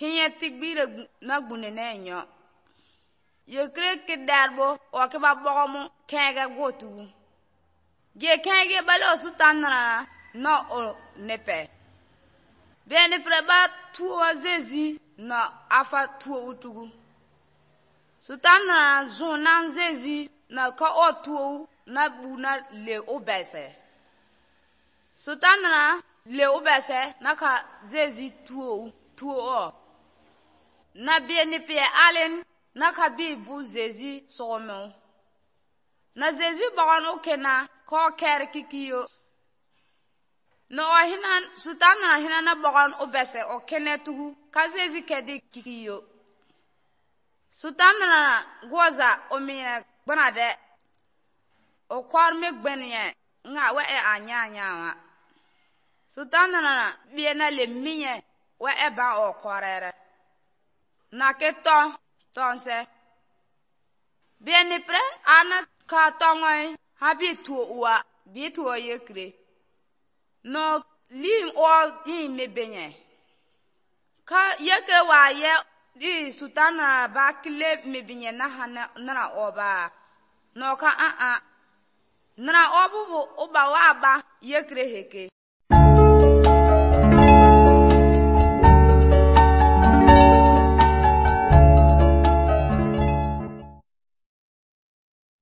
kinye tigbire na gbune na enyo. Yekre kidarbo o ke ba bogomu kenge gotu. Ge kenge balo sutanna na o nepe. Bene preba tuwa zezi na afa tuwa utugu. Sutanna zonan zezi na ka o tuwa na buna le obese. Sutanna le obese na ka zezi tuwa. Na bene pe alen na ka bi bu zezi somo. Na zezi bagan okena ko ker kikiyo. No hinan sutana hinana bagan obese okene tugu ka zezi kedi kikiyo. Sutana goza omine gbanade o kwar me gbenye nga we anya wa. Sutana biena le minye we ba o kwarere. Na keto tonse bieni pre ana ka tongoy habitu uwa bitu yekre no lim o me benye ka yekre wa ye di sutana ba kile me benye na hana na oba no ka na obu oba wa ba yekre heke